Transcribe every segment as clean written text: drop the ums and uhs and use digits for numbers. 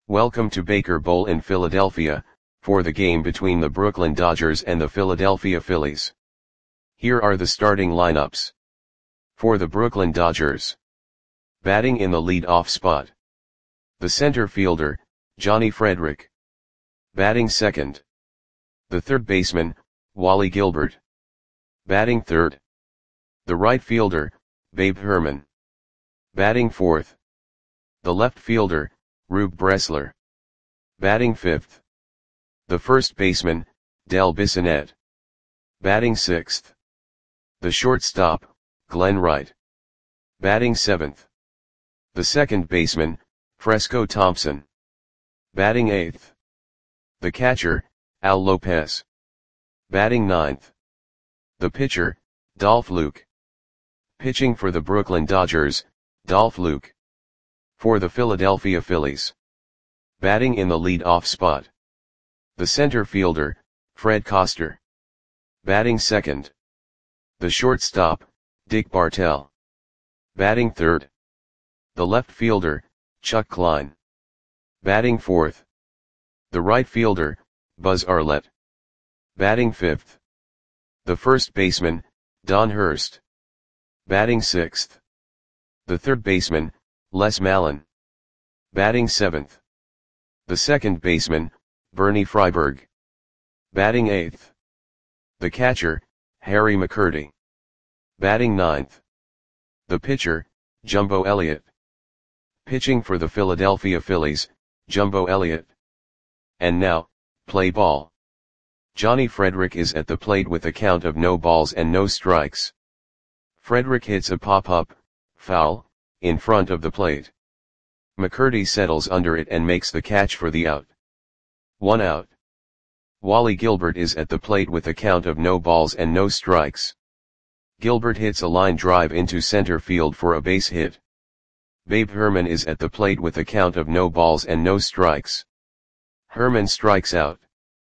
Welcome to Baker Bowl in Philadelphia, for the game between the Brooklyn Dodgers and the Philadelphia Phillies. Here are the starting lineups. For the Brooklyn Dodgers. Batting in the lead-off spot. The center fielder, Johnny Frederick. Batting second. The third baseman, Wally Gilbert. Batting third. The right fielder, Babe Herman. Batting fourth. The left fielder, Rube Bressler. Batting fifth. The first baseman, Del Bissonette. Batting sixth. The shortstop, Glenn Wright. Batting seventh. The second baseman, Fresco Thompson. Batting eighth. The catcher, Al Lopez. Batting ninth. The pitcher, Dolph Luke. Pitching for the Brooklyn Dodgers, Dolph Luke. For the Philadelphia Phillies. Batting in the lead-off spot. The center fielder, Fred Koster. Batting second. The shortstop, Dick Bartell. Batting third. The left fielder, Chuck Klein. Batting fourth. The right fielder, Buzz Arlett. Batting fifth. The first baseman, Don Hurst. Batting sixth. The third baseman, Les Mallon. Batting seventh. The second baseman, Bernie Freiberg. Batting eighth. The catcher, Harry McCurdy. Batting ninth. The pitcher, Jumbo Elliott. Pitching for the Philadelphia Phillies, Jumbo Elliott. And now, play ball. Johnny Frederick is at the plate with a count of no balls and no strikes. Frederick hits a pop-up, foul, in front of the plate. McCurdy settles under it and makes the catch for the out. 1 out. Wally Gilbert is at the plate with a count of no balls and no strikes. Gilbert hits a line drive into center field for a base hit. Babe Herman is at the plate with a count of no balls and no strikes. Herman strikes out.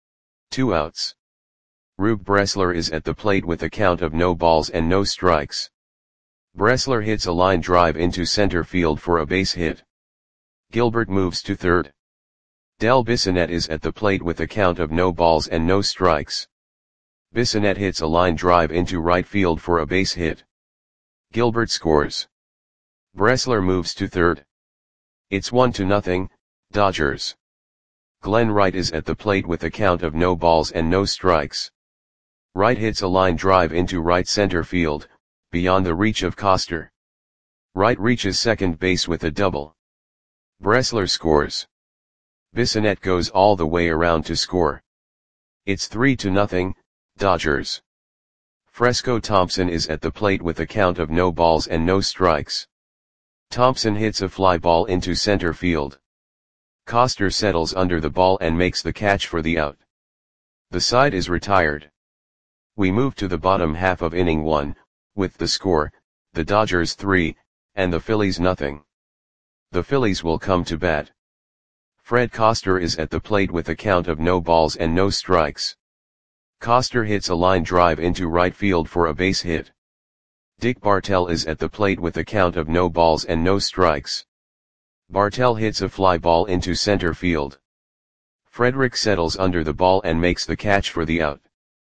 2 outs. Rube Bressler is at the plate with a count of no balls and no strikes. Bressler hits a line drive into center field for a base hit. Gilbert moves to third. Del Bissonette is at the plate with a count of no balls and no strikes. Bissonette hits a line drive into right field for a base hit. Gilbert scores. Bressler moves to third. It's 1-0, Dodgers. Glenn Wright is at the plate with a count of no balls and no strikes. Wright hits a line drive into right center field, beyond the reach of Koster. Wright reaches second base with a double. Bressler scores. Bissonette goes all the way around to score. It's 3-0, Dodgers. Fresco Thompson is at the plate with a count of no balls and no strikes. Thompson hits a fly ball into center field. Koster settles under the ball and makes the catch for the out. The side is retired. We move to the bottom half of inning 1, with the score, the Dodgers 3, and the Phillies 0. The Phillies will come to bat. Fred Koster is at the plate with a count of no balls and no strikes. Koster hits a line drive into right field for a base hit. Dick Bartell is at the plate with a count of no balls and no strikes. Bartell hits a fly ball into center field. Frederick settles under the ball and makes the catch for the out.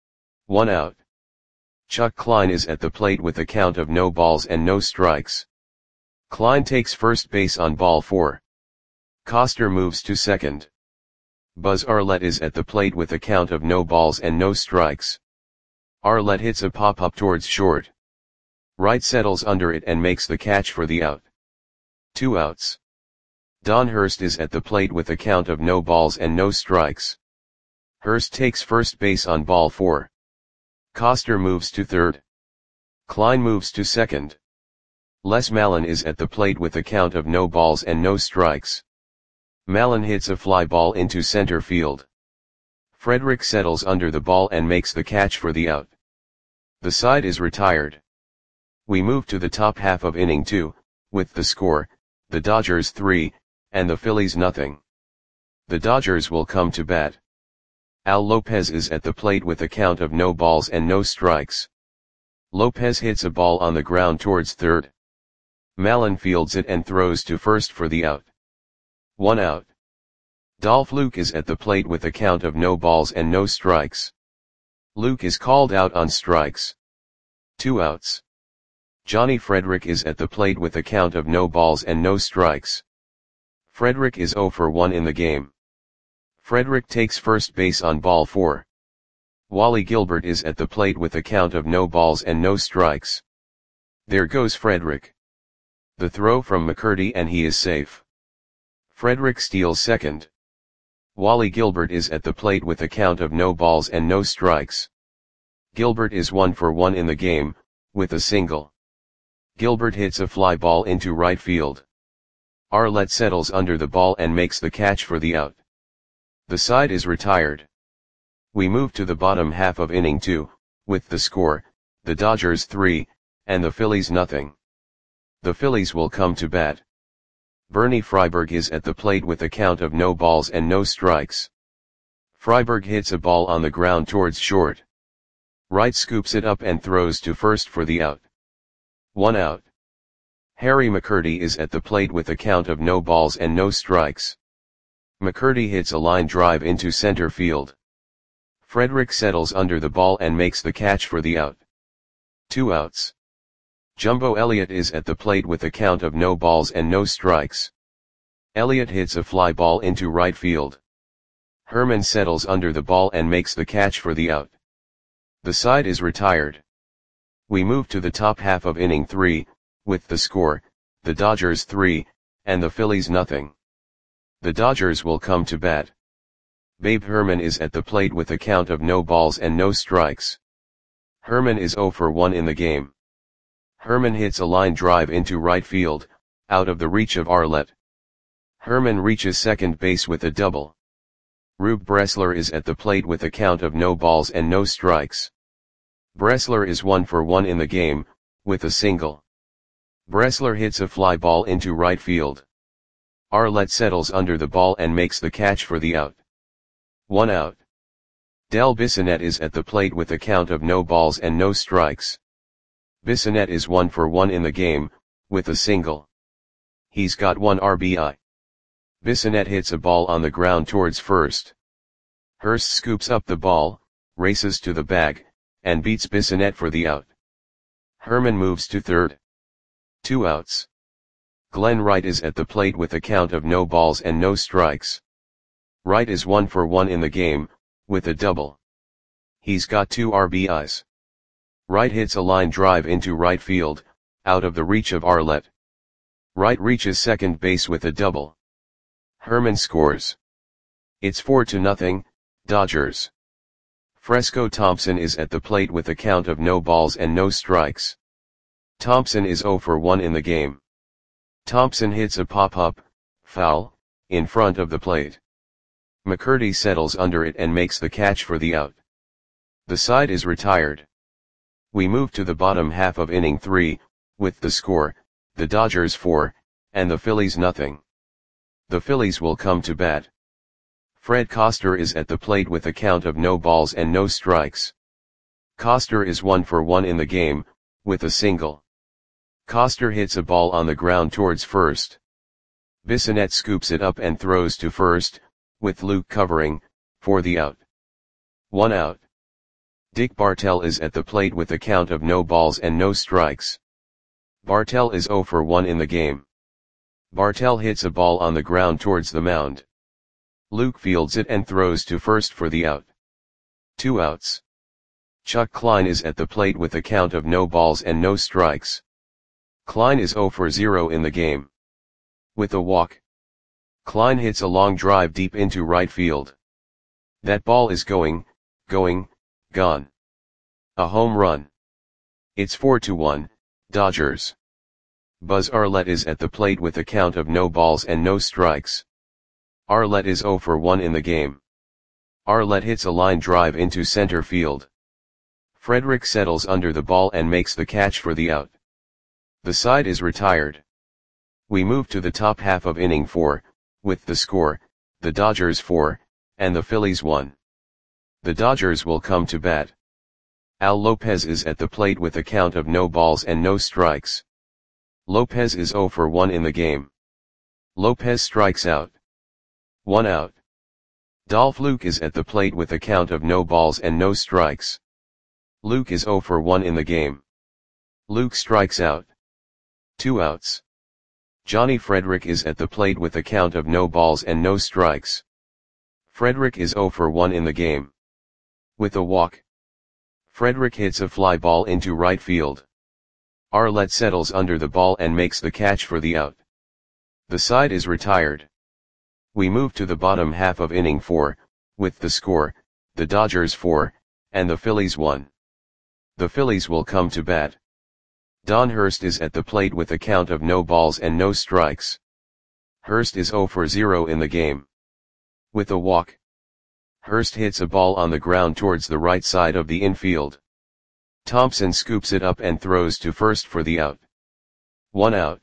1 out. Chuck Klein is at the plate with a count of no balls and no strikes. Klein takes first base on ball 4. Koster moves to second. Buzz Arlett is at the plate with a count of no balls and no strikes. Arlett hits a pop-up towards short. Wright settles under it and makes the catch for the out. 2 outs. Don Hurst is at the plate with a count of no balls and no strikes. Hurst takes first base on ball 4. Koster moves to third. Klein moves to second. Les Mallon is at the plate with a count of no balls and no strikes. Mallon hits a fly ball into center field. Frederick settles under the ball and makes the catch for the out. The side is retired. We move to the top half of inning 2, with the score, the Dodgers 3, and the Phillies 0. The Dodgers will come to bat. Al Lopez is at the plate with a count of no balls and no strikes. Lopez hits a ball on the ground towards third. Mallon fields it and throws to first for the out. 1 out. Dolph Luke is at the plate with a count of no balls and no strikes. Luke is called out on strikes. 2 outs. Johnny Frederick is at the plate with a count of no balls and no strikes. Frederick is 0 for 1 in the game. Frederick takes first base on ball 4. Wally Gilbert is at the plate with a count of no balls and no strikes. There goes Frederick. The throw from McCurdy and he is safe. Frederick steals second. Wally Gilbert is at the plate with a count of no balls and no strikes. Gilbert is 1 for 1 in the game, with a single. Gilbert hits a fly ball into right field. Arlett settles under the ball and makes the catch for the out. The side is retired. We move to the bottom half of inning 2, with the score, the Dodgers 3, and the Phillies nothing. The Phillies will come to bat. Bernie Freiberg is at the plate with a count of no balls and no strikes. Freiberg hits a ball on the ground towards short. Wright scoops it up and throws to first for the out. 1 out. Harry McCurdy is at the plate with a count of no balls and no strikes. McCurdy hits a line drive into center field. Frederick settles under the ball and makes the catch for the out. 2 outs. Jumbo Elliott is at the plate with a count of no balls and no strikes. Elliott hits a fly ball into right field. Herman settles under the ball and makes the catch for the out. The side is retired. We move to the top half of inning 3, with the score, the Dodgers 3, and the Phillies nothing. The Dodgers will come to bat. Babe Herman is at the plate with a count of no balls and no strikes. Herman is 0 for 1 in the game. Herman hits a line drive into right field, out of the reach of Arlett. Herman reaches second base with a double. Rube Bressler is at the plate with a count of no balls and no strikes. Bressler is 1 for 1 in the game, with a single. Bressler hits a fly ball into right field. Arlett settles under the ball and makes the catch for the out. 1 out. Del Bissonette is at the plate with a count of no balls and no strikes. Bissonette is 1 for 1 in the game, with a single. He's got 1 RBI. Bissonette hits a ball on the ground towards first. Hurst scoops up the ball, races to the bag, and beats Bissonette for the out. Herman moves to third. 2 outs. Glenn Wright is at the plate with a count of no balls and no strikes. Wright is 1 for 1 in the game, with a double. He's got 2 RBIs. Wright hits a line drive into right field, out of the reach of Arlett. Wright reaches second base with a double. Herman scores. It's 4-0, Dodgers. Fresco Thompson is at the plate with a count of no balls and no strikes. Thompson is 0 for 1 in the game. Thompson hits a pop-up, foul, in front of the plate. McCurdy settles under it and makes the catch for the out. The side is retired. We move to the bottom half of inning 3, with the score, the Dodgers 4, and the Phillies nothing. The Phillies will come to bat. Fred Coster is at the plate with a count of no balls and no strikes. Coster is 1 for 1 in the game, with a single. Coster hits a ball on the ground towards first. Bissonette scoops it up and throws to first, with Luke covering, for the out. 1 out. Dick Bartell is at the plate with a count of no balls and no strikes. Bartell is 0 for 1 in the game. Bartell hits a ball on the ground towards the mound. Luke fields it and throws to first for the out. 2 outs. Chuck Klein is at the plate with a count of no balls and no strikes. Klein is 0 for 0 in the game. With a walk. Klein hits a long drive deep into right field. That ball is gone. A home run. It's 4-1, Dodgers. Buzz Arlett is at the plate with a count of no balls and no strikes. Arlett is 0 for 1 in the game. Arlett hits a line drive into center field. Frederick settles under the ball and makes the catch for the out. The side is retired. We move to the top half of inning 4, with the score, the Dodgers 4, and the Phillies 1. The Dodgers will come to bat. Al Lopez is at the plate with a count of no balls and no strikes. Lopez is 0 for 1 in the game. Lopez strikes out. 1 out. Dolph Luke is at the plate with a count of no balls and no strikes. Luke is 0 for 1 in the game. Luke strikes out. 2 outs. Johnny Frederick is at the plate with a count of no balls and no strikes. Frederick is 0 for 1 in the game. With a walk. Frederick hits a fly ball into right field. Arlett settles under the ball and makes the catch for the out. The side is retired. We move to the bottom half of inning 4, with the score, the Dodgers 4, and the Phillies 1. The Phillies will come to bat. Don Hurst is at the plate with a count of no balls and no strikes. Hurst is 0 for 0 in the game. With a walk. Hurst hits a ball on the ground towards the right side of the infield. Thompson scoops it up and throws to first for the out. 1 out.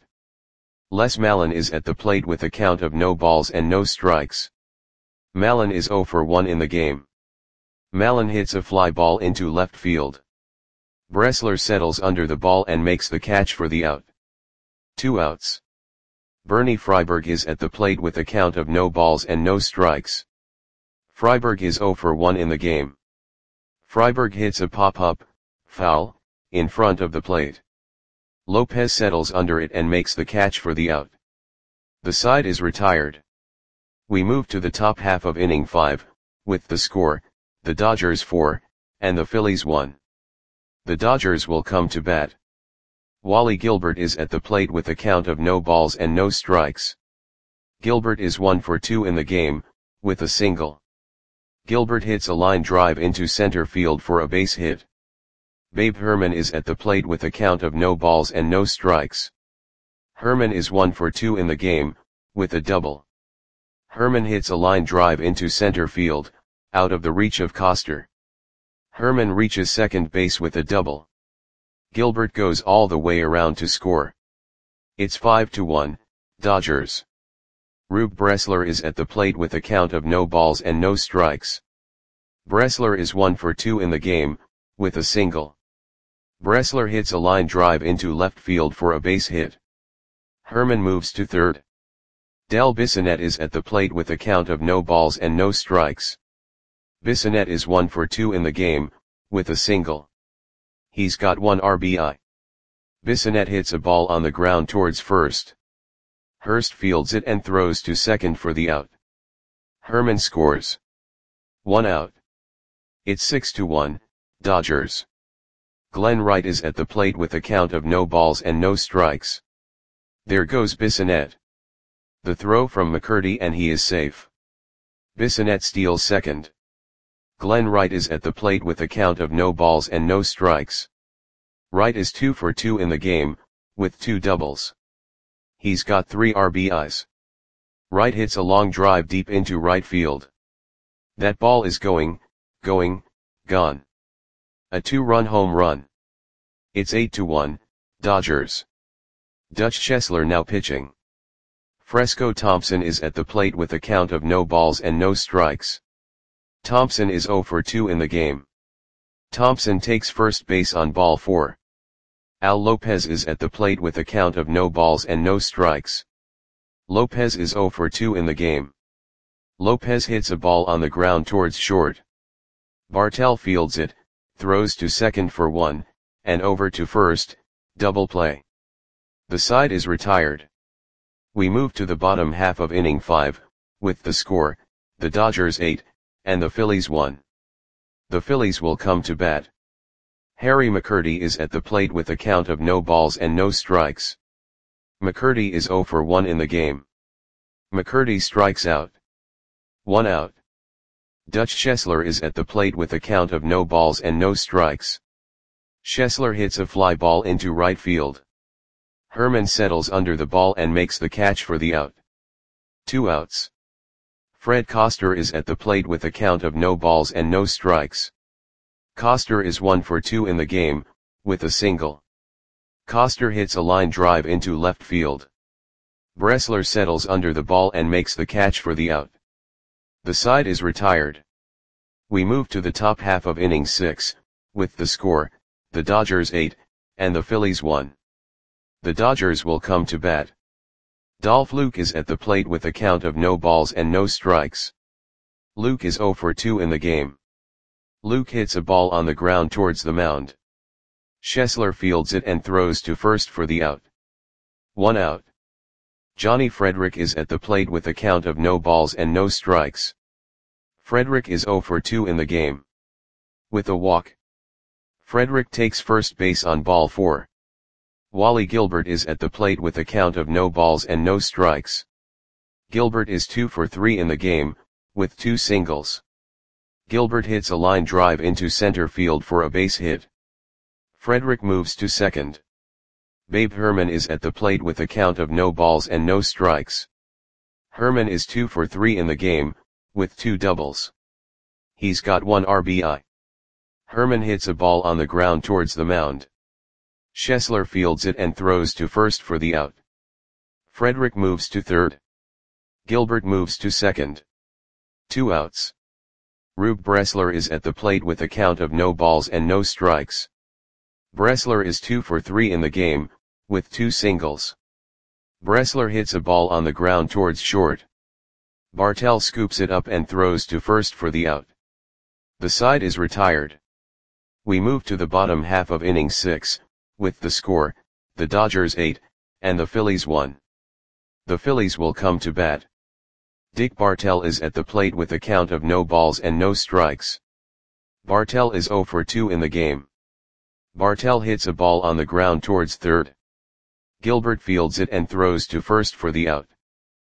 Les Mallon is at the plate with a count of no balls and no strikes. Mallon is 0 for 1 in the game. Mallon hits a fly ball into left field. Bressler settles under the ball and makes the catch for the out. 2 outs. Bernie Freiberg is at the plate with a count of no balls and no strikes. Freiberg is 0 for 1 in the game. Freiberg hits a pop-up, foul, in front of the plate. Lopez settles under it and makes the catch for the out. The side is retired. We move to the top half of inning 5, with the score, the Dodgers 4, and the Phillies 1. The Dodgers will come to bat. Wally Gilbert is at the plate with a count of no balls and no strikes. Gilbert is 1 for 2 in the game, with a single. Gilbert hits a line drive into center field for a base hit. Babe Herman is at the plate with a count of no balls and no strikes. Herman is 1 for 2 in the game, with a double. Herman hits a line drive into center field, out of the reach of Coster. Herman reaches second base with a double. Gilbert goes all the way around to score. It's 5-1, Dodgers. Rube Bressler is at the plate with a count of no balls and no strikes. Bressler is 1 for 2 in the game, with a single. Bressler hits a line drive into left field for a base hit. Herman moves to third. Del Bissonette is at the plate with a count of no balls and no strikes. Bissonette is 1 for 2 in the game, with a single. He's got 1 RBI. Bissonette hits a ball on the ground towards first. Hurst fields it and throws to second for the out. Herman scores. 1 out. It's 6-1, Dodgers. Glenn Wright is at the plate with a count of no balls and no strikes. There goes Bissonette. The throw from McCurdy and he is safe. Bissonette steals second. Glenn Wright is at the plate with a count of no balls and no strikes. Wright is 2 for 2 in the game, with 2 doubles. He's got 3 RBIs. Wright hits a long drive deep into right field. That ball is gone. A 2-run home run. It's 8-1, Dodgers. Dutch Schessler now pitching. Fresco Thompson is at the plate with a count of no balls and no strikes. Thompson is 0 for 2 in the game. Thompson takes first base on ball 4. Al Lopez is at the plate with a count of no balls and no strikes. Lopez is 0 for 2 in the game. Lopez hits a ball on the ground towards short. Bartell fields it, throws to second for 1, and over to first, double play. The side is retired. We move to the bottom half of inning 5, with the score, the Dodgers 8, and the Phillies 1. The Phillies will come to bat. Harry McCurdy is at the plate with a count of no balls and no strikes. McCurdy is 0 for 1 in the game. McCurdy strikes out. 1 out. Dutch Schessler is at the plate with a count of no balls and no strikes. Schessler hits a fly ball into right field. Herman settles under the ball and makes the catch for the out. 2 outs. Fred Coster is at the plate with a count of no balls and no strikes. Coster is 1 for 2 in the game, with a single. Coster hits a line drive into left field. Bressler settles under the ball and makes the catch for the out. The side is retired. We move to the top half of inning 6, with the score, the Dodgers 8, and the Phillies 1. The Dodgers will come to bat. Dolph Luke is at the plate with a count of no balls and no strikes. Luke is 0 for 2 in the game. Luke hits a ball on the ground towards the mound. Schessler fields it and throws to first for the out. 1 out. Johnny Frederick is at the plate with a count of no balls and no strikes. Frederick is 0 for 2 in the game. With a walk. Frederick takes first base on ball 4. Wally Gilbert is at the plate with a count of no balls and no strikes. Gilbert is 2 for 3 in the game, with 2 singles. Gilbert hits a line drive into center field for a base hit. Frederick moves to second. Babe Herman is at the plate with a count of no balls and no strikes. Herman is 2 for 3 in the game, with 2 doubles. He's got 1 RBI. Herman hits a ball on the ground towards the mound. Schessler fields it and throws to first for the out. Frederick moves to third. Gilbert moves to second. 2 outs. Rube Bressler is at the plate with a count of no balls and no strikes. Bressler is 2 for 3 in the game, with 2 singles. Bressler hits a ball on the ground towards short. Bartell scoops it up and throws to first for the out. The side is retired. We move to the bottom half of inning 6, with the score, the Dodgers 8, and the Phillies 1. The Phillies will come to bat. Dick Bartell is at the plate with a count of no balls and no strikes. Bartell is 0 for 2 in the game. Bartell hits a ball on the ground towards third. Gilbert fields it and throws to first for the out.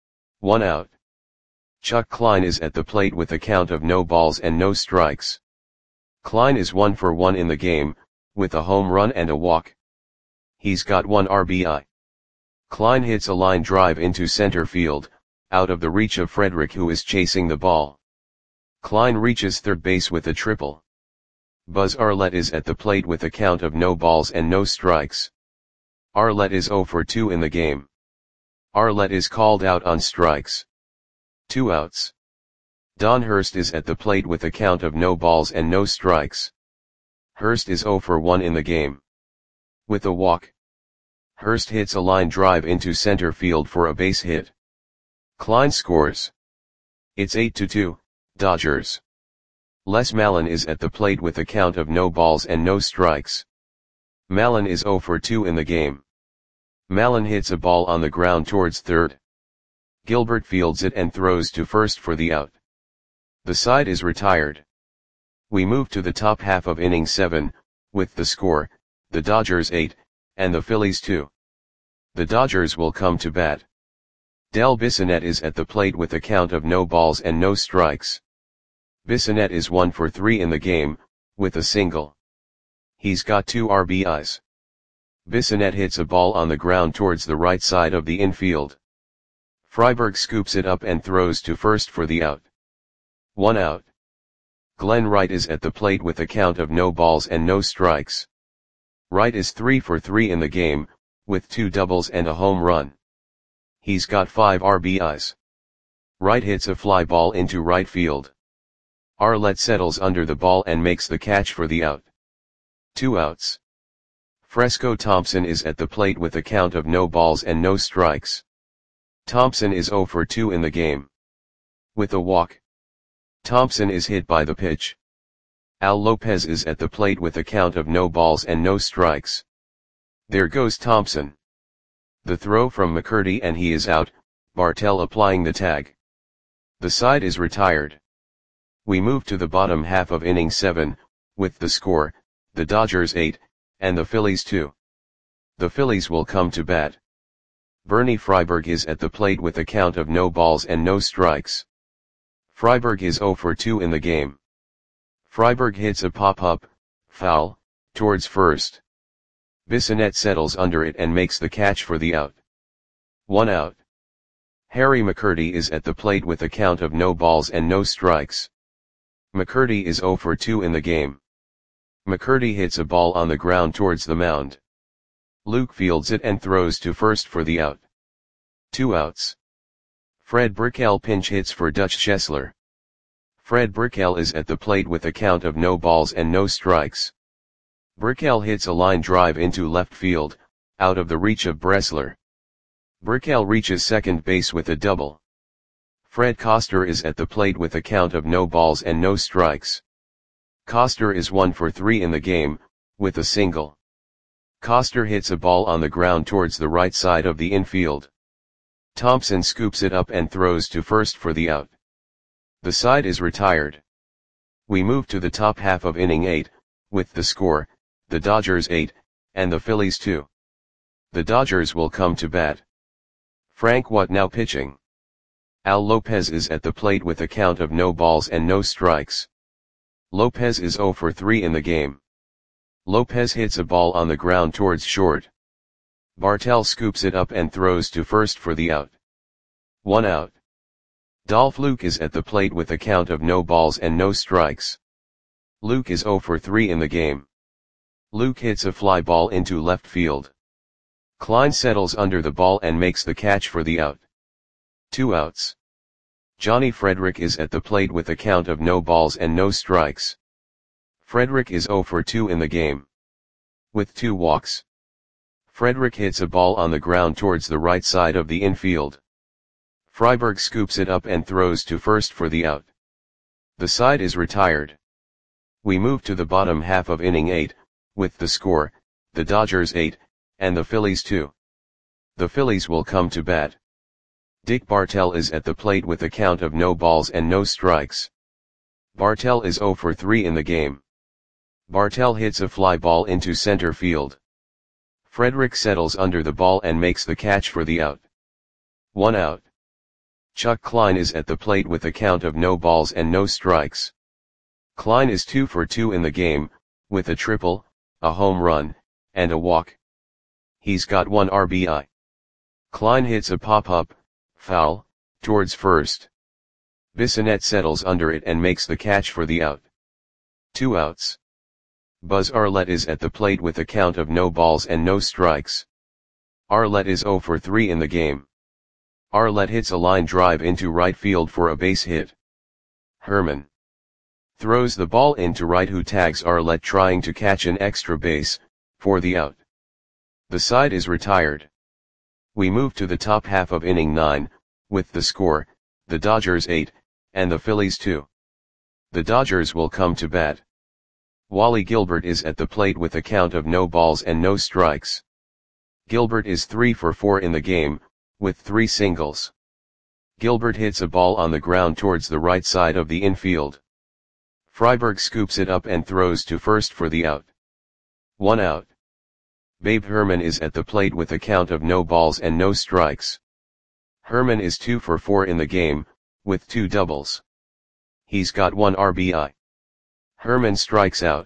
1 out. Chuck Klein is at the plate with a count of no balls and no strikes. Klein is 1 for 1 in the game, with a home run and a walk. He's got 1 RBI. Klein hits a line drive into center field, out of the reach of Frederick, who is chasing the ball. Klein reaches third base with a triple. Buzz Arlett is at the plate with a count of no balls and no strikes. Arlett is 0 for 2 in the game. Arlett is called out on strikes. 2 outs. Don Hurst is at the plate with a count of no balls and no strikes. Hurst is 0 for 1 in the game. With a walk. Hurst hits a line drive into center field for a base hit. Klein scores. It's 8-2, Dodgers. Les Malin is at the plate with a count of no balls and no strikes. Malin is 0 for 2 in the game. Malin hits a ball on the ground towards third. Gilbert fields it and throws to first for the out. The side is retired. We move to the top half of inning 7, with the score, the Dodgers 8, and the Phillies 2. The Dodgers will come to bat. Del Bissonette is at the plate with a count of no balls and no strikes. Bissonette is 1 for 3 in the game, with a single. He's got 2 RBIs. Bissonette hits a ball on the ground towards the right side of the infield. Freiberg scoops it up and throws to first for the out. 1 out. Glenn Wright is at the plate with a count of no balls and no strikes. Wright is 3 for 3 in the game, with 2 doubles and a home run. He's got 5 RBIs. Wright hits a fly ball into right field. Arlett settles under the ball and makes the catch for the out. 2 outs. Fresco Thompson is at the plate with a count of no balls and no strikes. Thompson is 0 for 2 in the game. With a walk. Thompson is hit by the pitch. Al Lopez is at the plate with a count of no balls and no strikes. There goes Thompson. The throw from McCurdy and he is out, Bartell applying the tag. The side is retired. We move to the bottom half of inning 7, with the score, the Dodgers 8, and the Phillies 2. The Phillies will come to bat. Bernie Freiberg is at the plate with a count of no balls and no strikes. Freiberg is 0 for 2 in the game. Freiberg hits a pop-up, foul, towards first. Bissonette settles under it and makes the catch for the out. 1 out. Harry McCurdy is at the plate with a count of no balls and no strikes. McCurdy is 0 for 2 in the game. McCurdy hits a ball on the ground towards the mound. Luke fields it and throws to first for the out. 2 outs. Fred Brickell pinch hits for Dutch Schessler. Fred Brickell is at the plate with a count of no balls and no strikes. Brickell hits a line drive into left field, out of the reach of Bressler. Brickell reaches second base with a double. Fred Coster is at the plate with a count of no balls and no strikes. Coster is 1 for 3 in the game, with a single. Coster hits a ball on the ground towards the right side of the infield. Thompson scoops it up and throws to first for the out. The side is retired. We move to the top half of inning 8, with the score, the Dodgers 8, and the Phillies 2. The Dodgers will come to bat. Frank What now pitching. Al Lopez is at the plate with a count of no balls and no strikes. Lopez is 0 for 3 in the game. Lopez hits a ball on the ground towards short. Bartell scoops it up and throws to first for the out. 1 out. Dolph Luke is at the plate with a count of no balls and no strikes. Luke is 0 for 3 in the game. Luke hits a fly ball into left field. Klein settles under the ball and makes the catch for the out. 2 outs. Johnny Frederick is at the plate with a count of no balls and no strikes. Frederick is 0 for 2 in the game. With 2 walks. Frederick hits a ball on the ground towards the right side of the infield. Freiberg scoops it up and throws to first for the out. The side is retired. We move to the bottom half of inning 8, with the score, the Dodgers 8, and the Phillies 2. The Phillies will come to bat. Dick Bartell is at the plate with a count of no balls and no strikes. Bartell is 0 for 3 in the game. Bartell hits a fly ball into center field. Frederick settles under the ball and makes the catch for the out. 1 out. Chuck Klein is at the plate with a count of no balls and no strikes. Klein is 2 for 2 in the game, with a triple, a home run, and a walk. He's got 1 RBI. Klein hits a pop-up, foul, towards first. Bissonette settles under it and makes the catch for the out. 2 outs. Buzz Arlett is at the plate with a count of no balls and no strikes. Arlett is 0 for 3 in the game. Arlett hits a line drive into right field for a base hit. Herman throws the ball into right, who tags Arlett trying to catch an extra base, for the out. The side is retired. We move to the top half of inning 9, with the score, the Dodgers 8, and the Phillies 2. The Dodgers will come to bat. Wally Gilbert is at the plate with a count of no balls and no strikes. Gilbert is 3 for 4 in the game, with 3 singles. Gilbert hits a ball on the ground towards the right side of the infield. Freiberg scoops it up and throws to first for the out. 1 out. Babe Herman is at the plate with a count of no balls and no strikes. Herman is 2 for 4 in the game, with 2 doubles. He's got 1 RBI. Herman strikes out.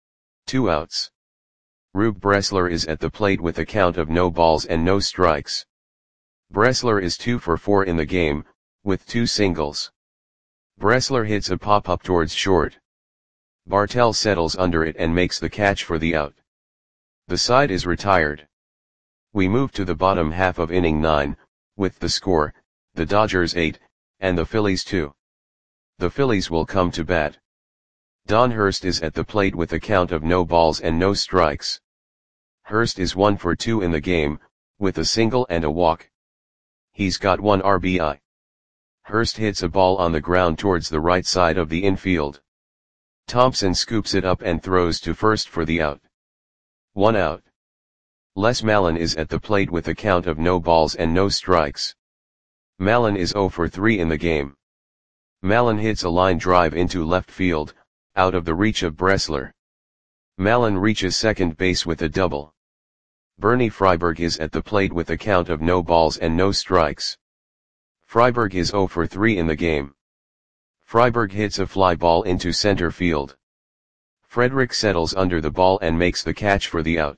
2 outs. Rube Bressler is at the plate with a count of no balls and no strikes. Bressler is 2 for 4 in the game, with 2 singles. Bressler hits a pop-up towards short. Bartell settles under it and makes the catch for the out. The side is retired. We move to the bottom half of inning 9, with the score, the Dodgers 8, and the Phillies 2. The Phillies will come to bat. Don Hurst is at the plate with a count of no balls and no strikes. Hurst is 1 for 2 in the game, with a single and a walk. He's got 1 RBI. Hurst hits a ball on the ground towards the right side of the infield. Thompson scoops it up and throws to first for the out. 1 out. Les Mallon is at the plate with a count of no balls and no strikes. Mallon is 0 for 3 in the game. Mallon hits a line drive into left field, out of the reach of Bressler. Mallon reaches second base with a double. Bernie Freiberg is at the plate with a count of no balls and no strikes. Freiberg is 0 for 3 in the game. Freiberg hits a fly ball into center field. Frederick settles under the ball and makes the catch for the out.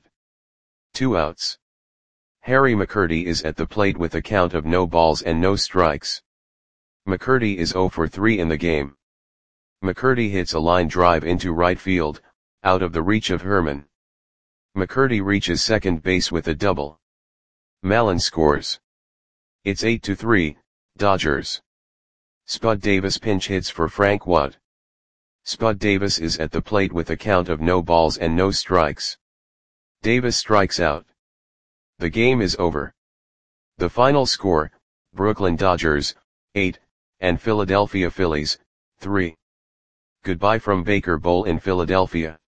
2 outs. Harry McCurdy is at the plate with a count of no balls and no strikes. McCurdy is 0 for 3 in the game. McCurdy hits a line drive into right field, out of the reach of Herman. McCurdy reaches second base with a double. Mallon scores. It's 8-3, Dodgers. Spud Davis pinch hits for Frank What. Spud Davis is at the plate with a count of no balls and no strikes. Davis strikes out. The game is over. The final score, Brooklyn Dodgers, 8, and Philadelphia Phillies, 3. Goodbye from Baker Bowl in Philadelphia.